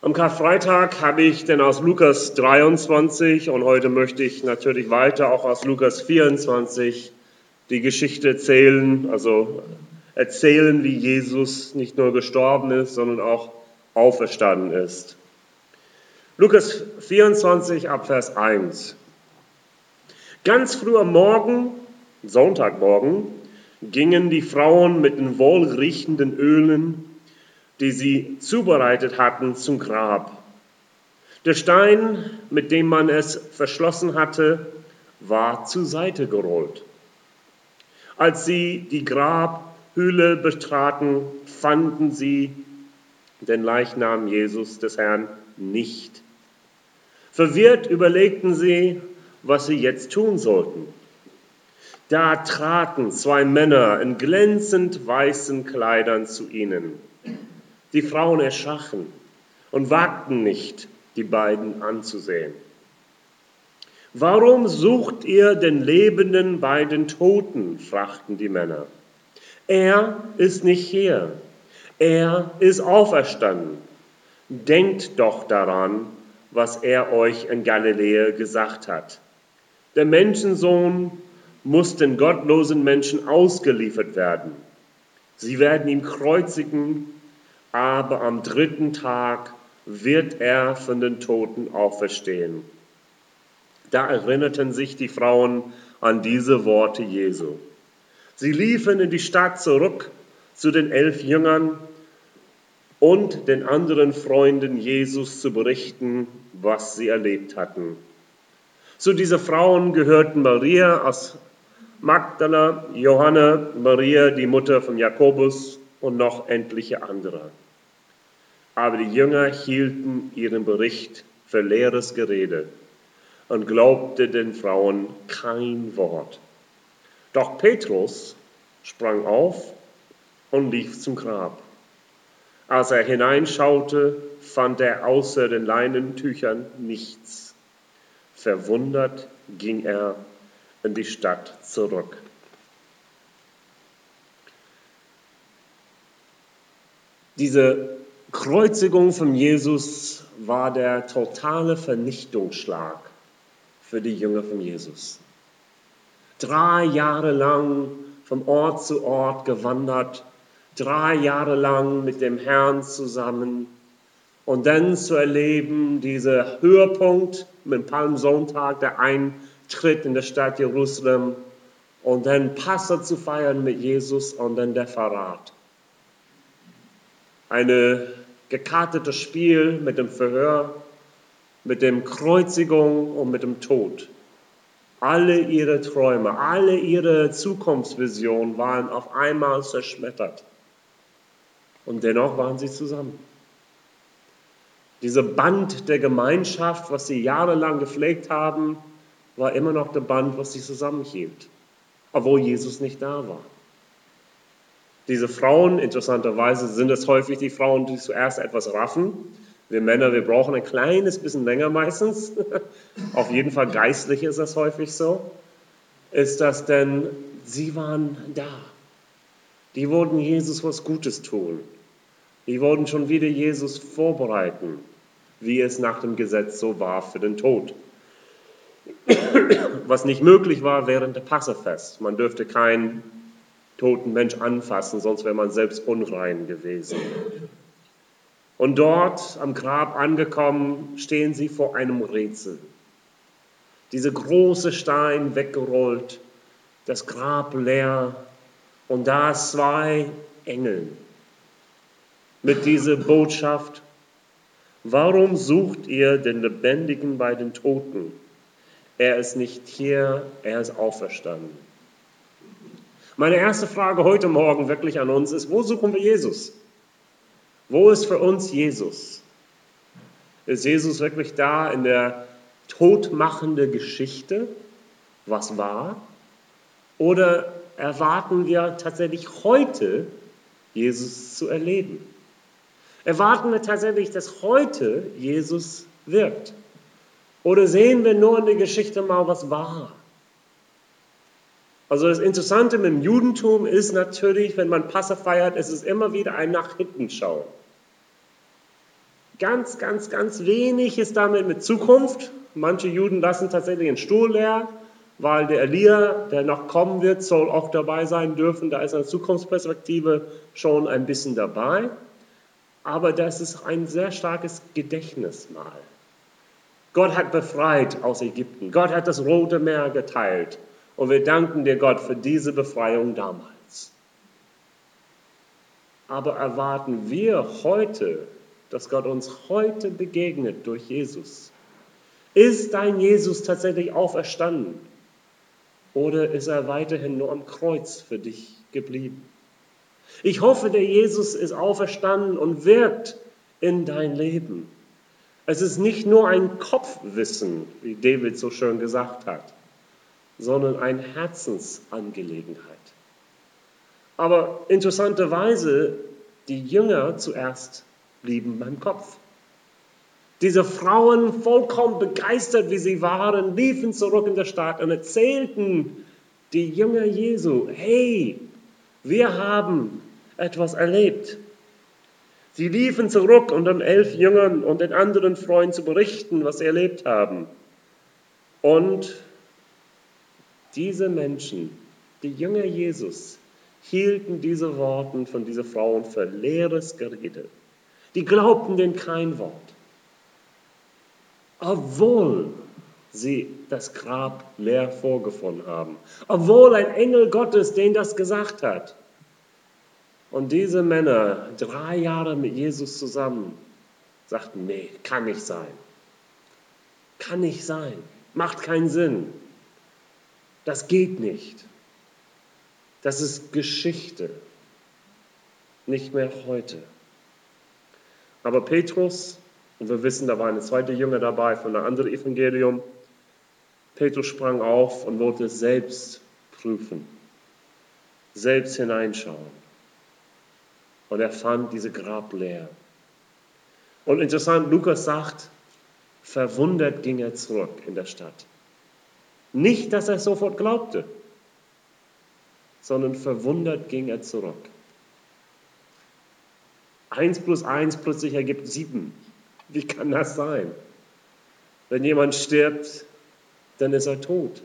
Am Karfreitag habe ich denn aus Lukas 23 und heute möchte ich natürlich weiter auch aus Lukas 24 die Geschichte erzählen, wie Jesus nicht nur gestorben ist, sondern auch auferstanden ist. Lukas 24 ab Vers 1. Ganz früh am Morgen, Sonntagmorgen, gingen die Frauen mit den wohlriechenden Ölen, die sie zubereitet hatten, zum Grab. Der Stein, mit dem man es verschlossen hatte, war zur Seite gerollt. Als sie die Grabhöhle betraten, fanden sie den Leichnam Jesus des Herrn nicht. Verwirrt überlegten sie, was sie jetzt tun sollten. Da traten zwei Männer in glänzend weißen Kleidern zu ihnen. Die Frauen erschraken und wagten nicht, die beiden anzusehen. Warum sucht ihr den Lebenden bei den Toten? Fragten die Männer. Er ist nicht hier, er ist auferstanden. Denkt doch daran, was er euch in Galiläa gesagt hat. Der Menschensohn muss den gottlosen Menschen ausgeliefert werden. Sie werden ihn kreuzigen, aber am dritten Tag wird er von den Toten auferstehen. Da erinnerten sich die Frauen an diese Worte Jesu. Sie liefen in die Stadt zurück zu den 11 Jüngern und den anderen Freunden Jesus zu berichten, was sie erlebt hatten. Zu diesen Frauen gehörten Maria aus Magdala, Johanna, Maria, die Mutter von Jakobus und noch etliche andere. Aber die Jünger hielten ihren Bericht für leeres Gerede und glaubten den Frauen kein Wort. Doch Petrus sprang auf und lief zum Grab. Als er hineinschaute, fand er außer den Leinentüchern nichts. Verwundert ging er in die Stadt zurück. Diese Kreuzigung von Jesus war der totale Vernichtungsschlag für die Jünger von Jesus. 3 Jahre lang von Ort zu Ort gewandert, 3 Jahre lang mit dem Herrn zusammen und dann zu erleben, dieser Höhepunkt mit Palmsonntag, der Eintritt in der Stadt Jerusalem und dann Passa zu feiern mit Jesus und dann der Verrat. Ein gekartetes Spiel mit dem Verhör, mit der Kreuzigung und mit dem Tod. Alle ihre Träume, alle ihre Zukunftsvisionen waren auf einmal zerschmettert. Und dennoch waren sie zusammen. Dieser Band der Gemeinschaft, was sie jahrelang gepflegt haben, war immer noch der Band, was sie zusammenhielt, obwohl Jesus nicht da war. Diese Frauen, interessanterweise sind es häufig die Frauen, die zuerst etwas raffen. Wir Männer, wir brauchen ein kleines bisschen länger meistens. Auf jeden Fall geistlich ist das häufig so. Ist das denn, sie waren da. Die wollten Jesus was Gutes tun. Die wollten schon wieder Jesus vorbereiten, wie es nach dem Gesetz so war für den Tod. Was nicht möglich war während der Passafest. Man dürfte keinen toten Mensch anfassen, sonst wäre man selbst unrein gewesen. Und dort am Grab angekommen, stehen sie vor einem Rätsel. Dieser große Stein weggerollt, das Grab leer und da 2 Engel mit dieser Botschaft: Warum sucht ihr den Lebendigen bei den Toten? Er ist nicht hier, er ist auferstanden. Meine erste Frage heute Morgen wirklich an uns ist, wo suchen wir Jesus? Wo ist für uns Jesus? Ist Jesus wirklich da in der todmachenden Geschichte, was war? Oder erwarten wir tatsächlich heute, Jesus zu erleben? Erwarten wir tatsächlich, dass heute Jesus wirkt? Oder sehen wir nur in der Geschichte mal, was war? Also das Interessante mit dem Judentum ist natürlich, wenn man Passa feiert, es ist immer wieder ein Nach hinten schauen. Ganz, ganz, ganz wenig ist damit mit Zukunft. Manche Juden lassen tatsächlich einen Stuhl leer, weil der Elia, der noch kommen wird, soll auch dabei sein dürfen. Da ist eine Zukunftsperspektive schon ein bisschen dabei. Aber das ist ein sehr starkes Gedächtnismal. Gott hat befreit aus Ägypten. Gott hat das Rote Meer geteilt. Und wir danken dir, Gott, für diese Befreiung damals. Aber erwarten wir heute, dass Gott uns heute begegnet durch Jesus? Ist dein Jesus tatsächlich auferstanden? Oder ist er weiterhin nur am Kreuz für dich geblieben? Ich hoffe, der Jesus ist auferstanden und wirkt in dein Leben. Es ist nicht nur ein Kopfwissen, wie David so schön gesagt hat, sondern eine Herzensangelegenheit. Aber interessanterweise, die Jünger zuerst blieben beim Kopf. Diese Frauen, vollkommen begeistert, wie sie waren, liefen zurück in der Stadt und erzählten die Jünger Jesu, hey, wir haben etwas erlebt. Sie liefen zurück, um den 11 Jüngern und den anderen Freunden zu berichten, was sie erlebt haben. Und diese Menschen, die Jünger Jesus, hielten diese Worte von diesen Frauen für leeres Gerede. Die glaubten denen kein Wort. Obwohl sie das Grab leer vorgefunden haben. Obwohl ein Engel Gottes denen das gesagt hat. Und diese Männer, 3 Jahre mit Jesus zusammen, sagten, nee, kann nicht sein. Kann nicht sein. Macht keinen Sinn. Das geht nicht. Das ist Geschichte. Nicht mehr heute. Aber Petrus, und wir wissen, da war eine zweite Jünger dabei von einem anderen Evangelium, Petrus sprang auf und wollte es selbst prüfen, selbst hineinschauen. Und er fand diese Grab leer. Und interessant, Lukas sagt, verwundert ging er zurück in der Stadt. Nicht, dass er sofort glaubte, sondern verwundert ging er zurück. 1 plus 1 plötzlich ergibt 7. Wie kann das sein? Wenn jemand stirbt, dann ist er tot.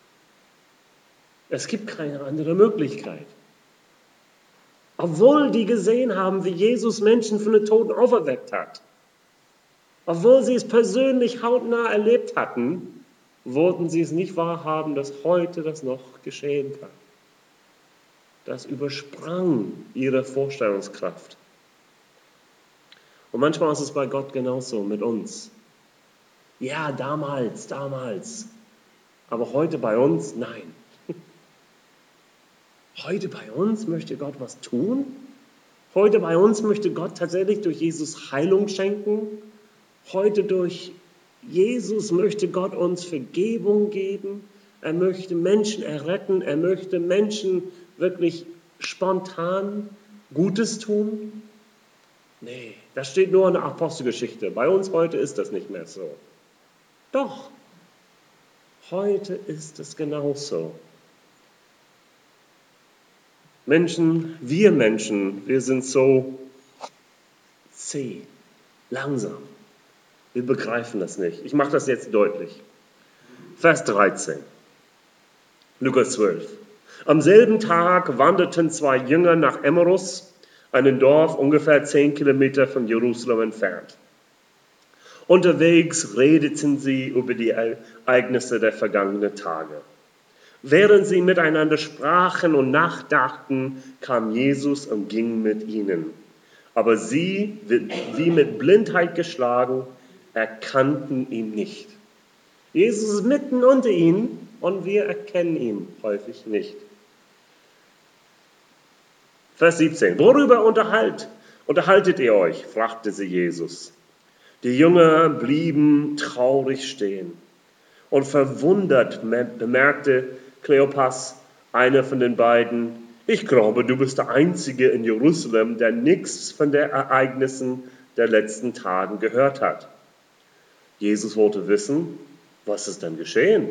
Es gibt keine andere Möglichkeit. Obwohl die gesehen haben, wie Jesus Menschen von den Toten auferweckt hat, obwohl sie es persönlich hautnah erlebt hatten, wollten sie es nicht wahrhaben, dass heute das noch geschehen kann. Das übersprang ihre Vorstellungskraft. Und manchmal ist es bei Gott genauso mit uns. Ja, damals. Aber heute bei uns, nein. Heute bei uns möchte Gott was tun. Heute bei uns möchte Gott tatsächlich durch Jesus Heilung schenken. Heute durch Jesus möchte Gott uns Vergebung geben. Er möchte Menschen erretten. Er möchte Menschen wirklich spontan Gutes tun. Nee, das steht nur in der Apostelgeschichte. Bei uns heute ist das nicht mehr so. Doch, heute ist es genauso. Menschen, wir sind so zäh, langsam. Wir begreifen das nicht. Ich mache das jetzt deutlich. Vers 13, Lukas 12. Am selben Tag wanderten 2 Jünger nach Emmaus, einem Dorf ungefähr 10 Kilometer von Jerusalem entfernt. Unterwegs redeten sie über die Ereignisse der vergangenen Tage. Während sie miteinander sprachen und nachdachten, kam Jesus und ging mit ihnen. Aber sie, wie mit Blindheit geschlagen, erkannten ihn nicht. Jesus ist mitten unter ihnen und wir erkennen ihn häufig nicht. Vers 17. Worüber unterhaltet ihr euch? Fragte sie Jesus. Die Jünger blieben traurig stehen. Und verwundert bemerkte Kleopas, einer von den beiden, ich glaube, du bist der Einzige in Jerusalem, der nichts von den Ereignissen der letzten Tagen gehört hat. Jesus wollte wissen, was ist denn geschehen?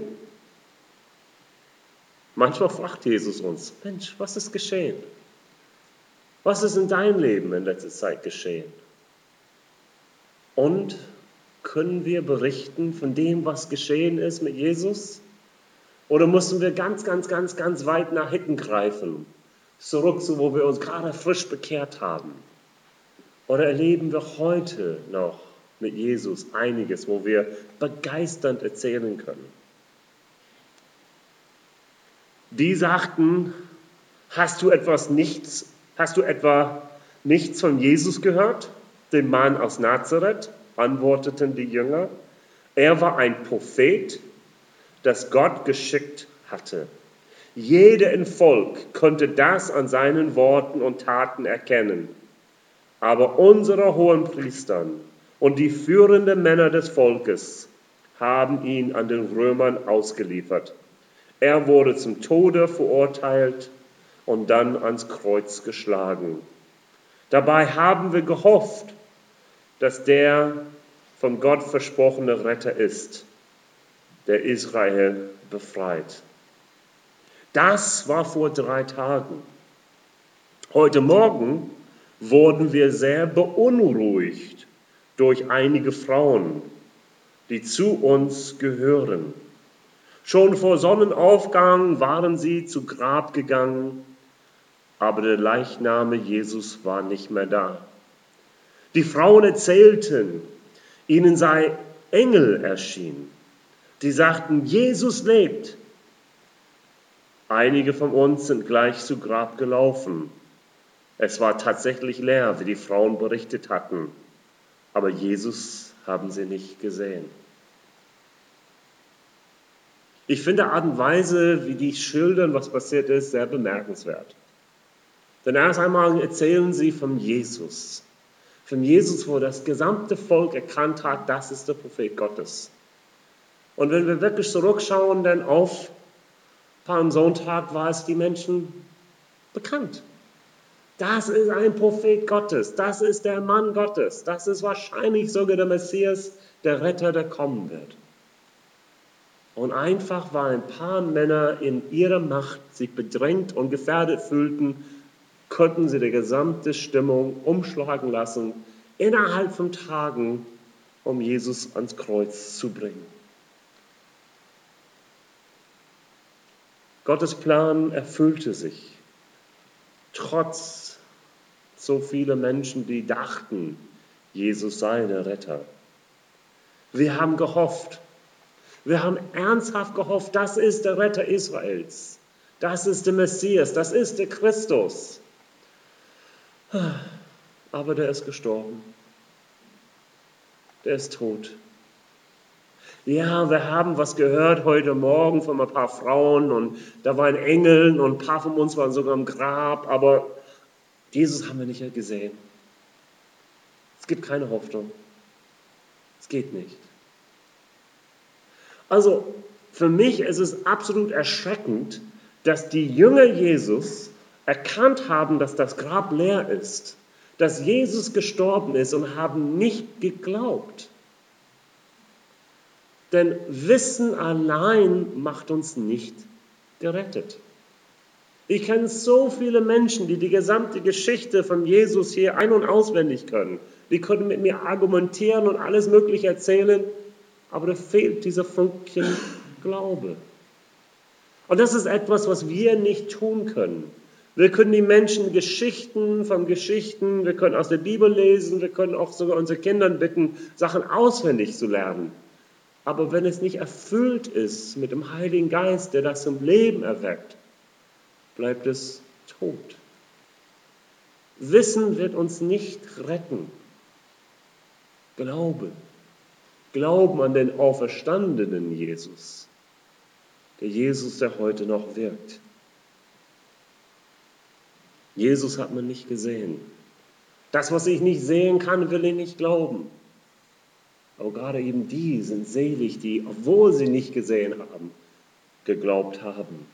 Manchmal fragt Jesus uns, Mensch, was ist geschehen? Was ist in deinem Leben in letzter Zeit geschehen? Und können wir berichten von dem, was geschehen ist mit Jesus? Oder müssen wir ganz weit nach hinten greifen, zurück zu, wo wir uns gerade frisch bekehrt haben? Oder erleben wir heute noch mit Jesus einiges, wo wir begeisternd erzählen können? Die sagten, hast du etwa nichts von Jesus gehört, dem Mann aus Nazareth? Antworteten die Jünger. Er war ein Prophet, das Gott geschickt hatte. Jeder im Volk konnte das an seinen Worten und Taten erkennen. Aber unsere Hohenpriester und die führenden Männer des Volkes haben ihn an den Römern ausgeliefert. Er wurde zum Tode verurteilt und dann ans Kreuz geschlagen. Dabei haben wir gehofft, dass der von Gott versprochene Retter ist, der Israel befreit. Das war vor 3 Tagen. Heute Morgen wurden wir sehr beunruhigt durch einige Frauen, die zu uns gehören. Schon vor Sonnenaufgang waren sie zu Grab gegangen, aber der Leichnam Jesus war nicht mehr da. Die Frauen erzählten, ihnen sei Engel erschienen. Die sagten, Jesus lebt. Einige von uns sind gleich zu Grab gelaufen. Es war tatsächlich leer, wie die Frauen berichtet hatten, aber Jesus haben sie nicht gesehen. Ich finde die Art und Weise, wie die schildern, was passiert ist, sehr bemerkenswert. Denn erst einmal erzählen sie von Jesus, wo das gesamte Volk erkannt hat, das ist der Prophet Gottes. Und wenn wir wirklich zurückschauen, dann auf Palmsonntag war es die Menschen bekannt. Das ist ein Prophet Gottes, das ist der Mann Gottes, das ist wahrscheinlich sogar der Messias, der Retter, der kommen wird. Und einfach, weil ein paar Männer in ihrer Macht sich bedrängt und gefährdet fühlten, konnten sie die gesamte Stimmung umschlagen lassen, innerhalb von Tagen, um Jesus ans Kreuz zu bringen. Gottes Plan erfüllte sich, trotz so vieler Menschen, die dachten, Jesus sei der Retter. Wir haben gehofft, wir haben ernsthaft gehofft, das ist der Retter Israels, das ist der Messias, das ist der Christus. Aber der ist gestorben, der ist tot. Ja, wir haben was gehört heute Morgen von ein paar Frauen und da waren Engel und ein paar von uns waren sogar im Grab, aber Jesus haben wir nicht gesehen. Es gibt keine Hoffnung. Es geht nicht. Also für mich ist es absolut erschreckend, dass die Jünger Jesus erkannt haben, dass das Grab leer ist, dass Jesus gestorben ist und haben nicht geglaubt. Denn Wissen allein macht uns nicht gerettet. Ich kenne so viele Menschen, die die gesamte Geschichte von Jesus hier ein- und auswendig können. Die können mit mir argumentieren und alles Mögliche erzählen, aber da fehlt dieser Funken Glaube. Und das ist etwas, was wir nicht tun können. Wir können die Menschen Geschichten von Geschichten, wir können aus der Bibel lesen, wir können auch sogar unsere Kinder bitten, Sachen auswendig zu lernen. Aber wenn es nicht erfüllt ist mit dem Heiligen Geist, der das zum Leben erweckt, bleibt es tot. Wissen wird uns nicht retten. Glauben an den auferstandenen Jesus, der Jesus, der heute noch wirkt. Jesus hat man nicht gesehen. Das, was ich nicht sehen kann, will ich nicht glauben. Aber gerade eben die sind selig, die, obwohl sie nicht gesehen haben, geglaubt haben.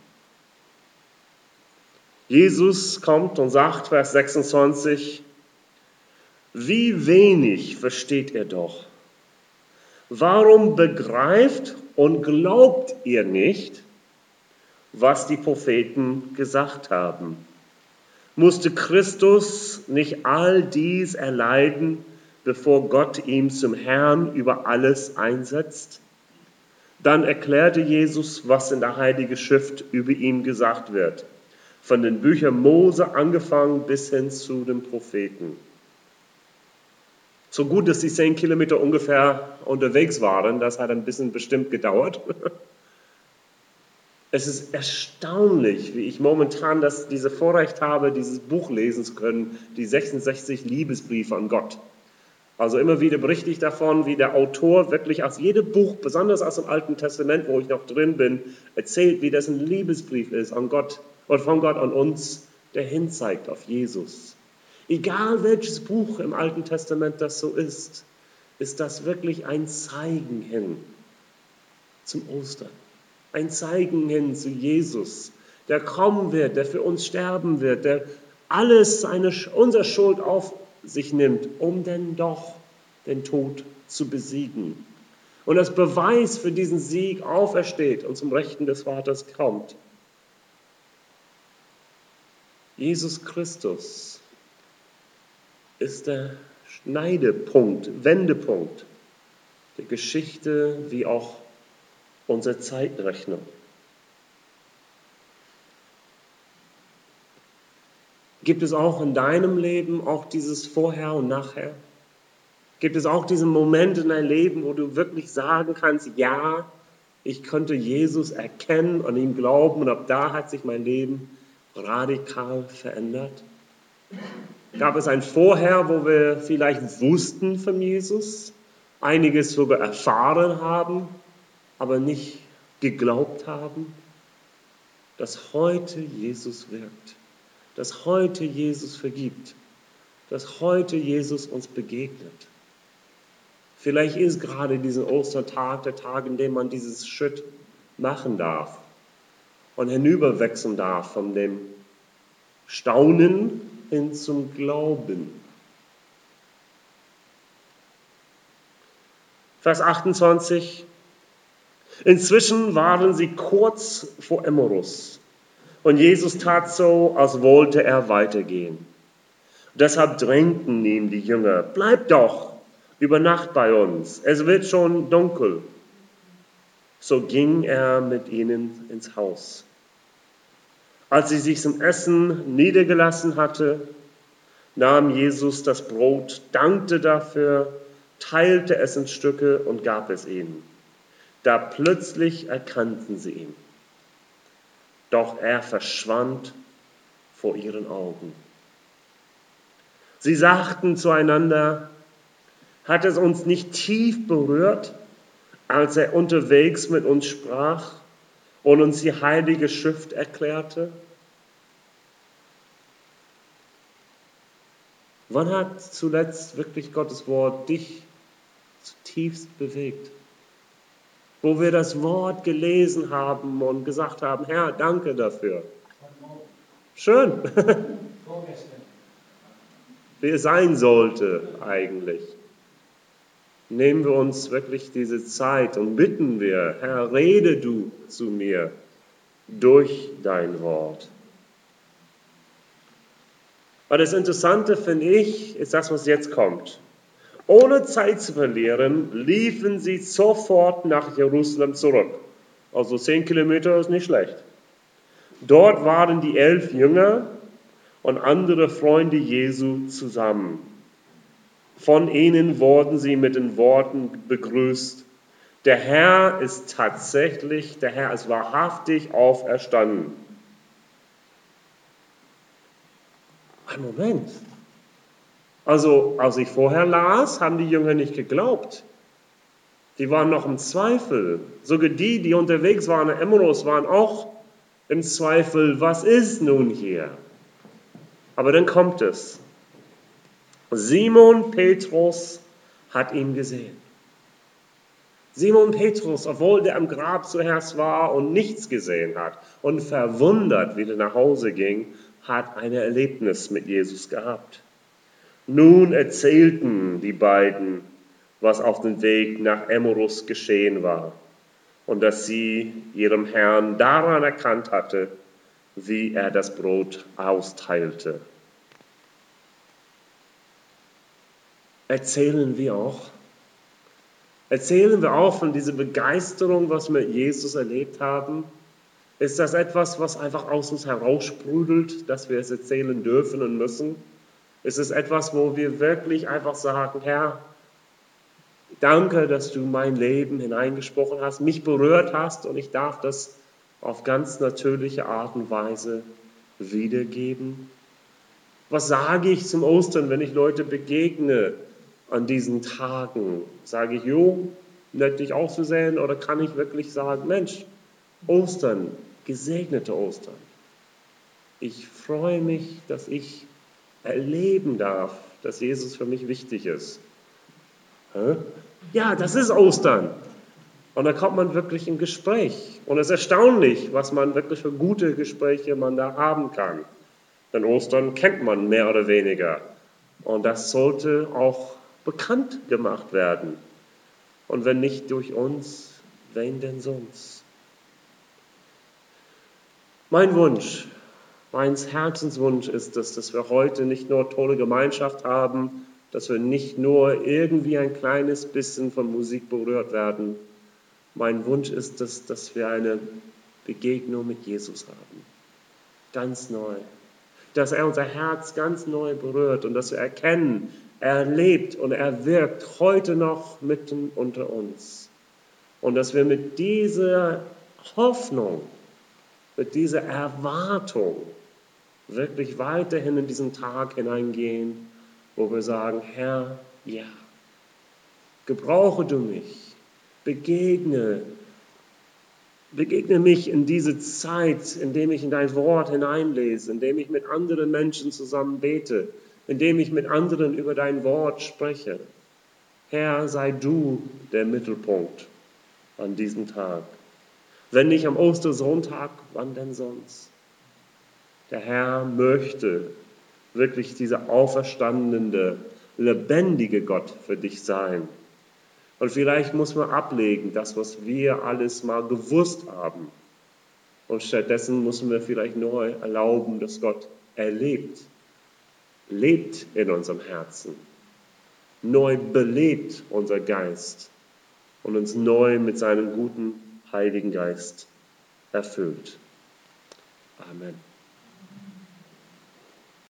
Jesus kommt und sagt, Vers 26, wie wenig versteht ihr doch? Warum begreift und glaubt ihr nicht, was die Propheten gesagt haben? Musste Christus nicht all dies erleiden bevor Gott ihn zum Herrn über alles einsetzt? Dann erklärte Jesus, was in der Heiligen Schrift über ihn gesagt wird. Von den Büchern Mose angefangen bis hin zu den Propheten. So gut, dass sie 10 Kilometer ungefähr unterwegs waren, das hat ein bisschen bestimmt gedauert. Es ist erstaunlich, wie ich momentan diese Vorrecht habe, dieses Buch lesen zu können, die 66 Liebesbriefe an Gott. Also immer wieder berichte ich davon, wie der Autor wirklich aus jedem Buch, besonders aus dem Alten Testament, wo ich noch drin bin, erzählt, wie das ein Liebesbrief ist an Gott und von Gott an uns, der hinzeigt auf Jesus. Egal welches Buch im Alten Testament das so ist das wirklich ein Zeigen hin zum Ostern. Ein Zeigen hin zu Jesus, der kommen wird, der für uns sterben wird, der alles unsere Schuld auf sich nimmt, um denn doch den Tod zu besiegen. Und als Beweis für diesen Sieg aufersteht und zum Rechten des Vaters kommt. Jesus Christus ist der Schneidepunkt, Wendepunkt der Geschichte wie auch unsere Zeitrechnung. Gibt es auch in deinem Leben auch dieses Vorher und Nachher? Gibt es auch diesen Moment in deinem Leben, wo du wirklich sagen kannst, ja, ich konnte Jesus erkennen und ihm glauben und ab da hat sich mein Leben radikal verändert? Gab es ein Vorher, wo wir vielleicht wussten von Jesus, einiges sogar erfahren haben, aber nicht geglaubt haben, dass heute Jesus wirkt, dass heute Jesus vergibt, dass heute Jesus uns begegnet. Vielleicht ist gerade dieser Ostertag der Tag, in dem man dieses Schritt machen darf und hinüberwechseln darf von dem Staunen hin zum Glauben. Vers 28. Inzwischen waren sie kurz vor Emmaus und Jesus tat so, als wollte er weitergehen. Deshalb drängten ihn die Jünger, bleib doch über Nacht bei uns, es wird schon dunkel. So ging er mit ihnen ins Haus. Als sie sich zum Essen niedergelassen hatte, nahm Jesus das Brot, dankte dafür, teilte es in Stücke und gab es ihnen. Da plötzlich erkannten sie ihn. Doch er verschwand vor ihren Augen. Sie sagten zueinander, hat es uns nicht tief berührt, als er unterwegs mit uns sprach und uns die Heilige Schrift erklärte? Wann hat zuletzt wirklich Gottes Wort dich zutiefst bewegt? Wo wir das Wort gelesen haben und gesagt haben, Herr, danke dafür. Schön. Wie es sein sollte eigentlich. Nehmen wir uns wirklich diese Zeit und bitten wir, Herr, rede du zu mir durch dein Wort. Aber das Interessante, finde ich, ist das, was jetzt kommt. Ohne Zeit zu verlieren, liefen sie sofort nach Jerusalem zurück. Also 10 Kilometer ist nicht schlecht. Dort waren die 11 Jünger und andere Freunde Jesu zusammen. Von ihnen wurden sie mit den Worten begrüßt: Der Herr ist tatsächlich, der Herr ist wahrhaftig auferstanden. Ein Moment. Also, als ich vorher las, haben die Jünger nicht geglaubt. Die waren noch im Zweifel. Sogar die unterwegs waren in Emmaus, waren auch im Zweifel, was ist nun hier? Aber dann kommt es. Simon Petrus hat ihn gesehen. Simon Petrus, obwohl der am Grab zuerst war und nichts gesehen hat und verwundert wieder nach Hause ging, hat ein Erlebnis mit Jesus gehabt. Nun erzählten die beiden, was auf dem Weg nach Emmaus geschehen war und dass sie ihrem Herrn daran erkannt hatte, wie er das Brot austeilte. erzählen wir auch? Erzählen wir auch von dieser Begeisterung, was wir mit Jesus erlebt haben? Ist das etwas, was einfach aus uns heraussprudelt, dass wir es erzählen dürfen und müssen? Ist es etwas, wo wir wirklich einfach sagen, Herr, danke, dass du mein Leben hineingesprochen hast, mich berührt hast und ich darf das auf ganz natürliche Art und Weise wiedergeben? Was sage ich zum Ostern, wenn ich Leute begegne an diesen Tagen? Sage ich, jo, nett dich auch zu sehen, oder kann ich wirklich sagen, Mensch, Ostern, gesegnete Ostern. Ich freue mich, dass ich erleben darf, dass Jesus für mich wichtig ist. Ja, das ist Ostern. Und da kommt man wirklich in Gespräch. Und es ist erstaunlich, was man wirklich für gute Gespräche man da haben kann. Denn Ostern kennt man mehr oder weniger. Und das sollte auch bekannt gemacht werden. Und wenn nicht durch uns, wen denn sonst? Mein Wunsch, mein Herzenswunsch ist es, dass wir heute nicht nur tolle Gemeinschaft haben, dass wir nicht nur irgendwie ein kleines bisschen von Musik berührt werden. Mein Wunsch ist es, dass wir eine Begegnung mit Jesus haben. Ganz neu. Dass er unser Herz ganz neu berührt und dass wir erkennen, er lebt und er wirkt heute noch mitten unter uns. Und dass wir mit dieser Hoffnung, mit dieser Erwartung wirklich weiterhin in diesen Tag hineingehen, wo wir sagen, Herr, ja, gebrauche du mich, begegne mich in diese Zeit, indem ich in dein Wort hineinlese, indem ich mit anderen Menschen zusammen bete, indem ich mit anderen über dein Wort spreche. Herr, sei du der Mittelpunkt an diesem Tag. Wenn nicht am Ostersonntag, wann denn sonst? Der Herr möchte wirklich dieser auferstandene, lebendige Gott für dich sein. Und vielleicht muss man ablegen, das, was wir alles mal gewusst haben. Und stattdessen müssen wir vielleicht neu erlauben, dass Gott lebt in unserem Herzen, neu belebt unser Geist und uns neu mit seinem guten Heiligen Geist erfüllt. Amen.